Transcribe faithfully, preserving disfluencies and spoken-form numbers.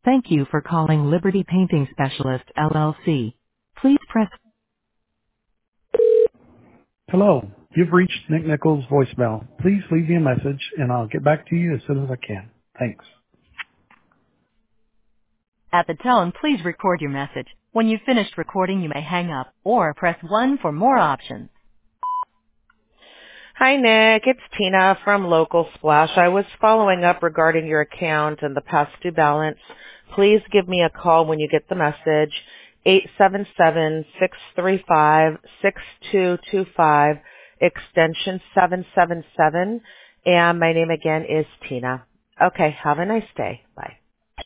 Thank you for calling Liberty Painting Specialist, L L C. Please press... Hello. You've reached Nick Nichols' voicemail. Please leave me a message, and I'll get back to you as soon as I can. Thanks. At the tone, please record your message. When you've finished recording, you may hang up or press one for more options. Hi, Nick. It's Tina from Local Splash. I was following up regarding your account and the past due balance. Please give me a call when you get the message. eight seven seven, six three five, six two two five, extension seven seven seven. And my name again is Tina. Okay, have a nice day. Bye.